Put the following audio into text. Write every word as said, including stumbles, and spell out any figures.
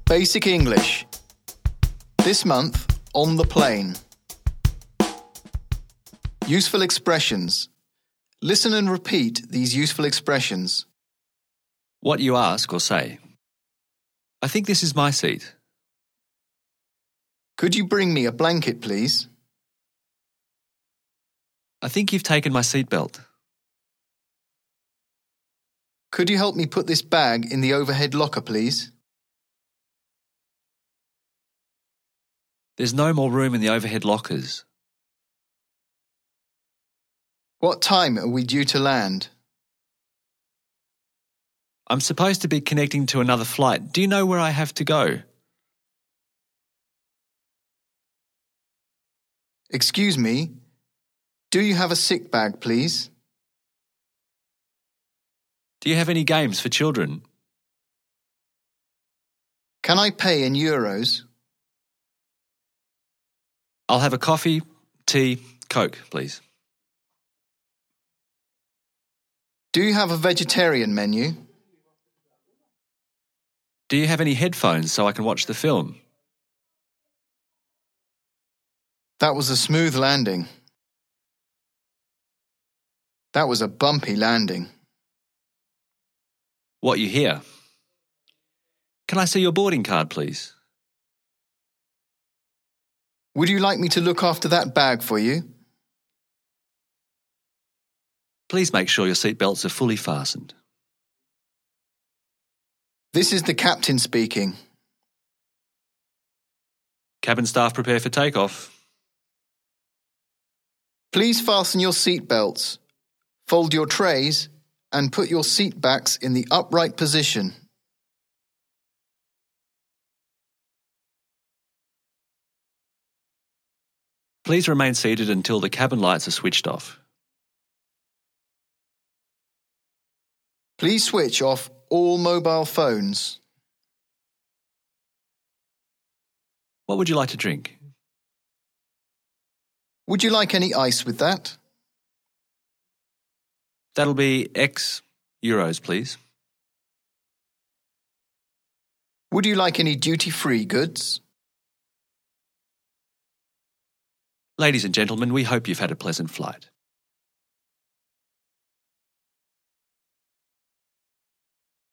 Basic English. This month, on the plane. Useful expressions. Listen and repeat these useful expressions. What you ask or say. I think this is my seat. Could you bring me a blanket, please? I think you've taken my seatbelt. Could you help me put this bag in the overhead locker, please? There's no more room in the overhead lockers. What time are we due to land? I'm supposed to be connecting to another flight. Do you know where I have to go? Excuse me, do you have a sick bag, please? Do you have any games for children? Can I pay in euros? I'll have a coffee, tea, Coke, please. Do you have a vegetarian menu? Do you have any headphones so I can watch the film? That was a smooth landing. That was a bumpy landing. What you hear? Can I see your boarding card, please? Would you like me to look after that bag for you? Please make sure your seatbelts are fully fastened. This is the captain speaking. Cabin staff prepare for takeoff. Please fasten your seat belts, fold your trays, and put your seat backs in the upright position. Please remain seated until the cabin lights are switched off. Please switch off all mobile phones. What would you like to drink? Would you like any ice with that? That'll be X euros, please. Would you like any duty-free goods? Ladies and gentlemen, we hope you've had a pleasant flight.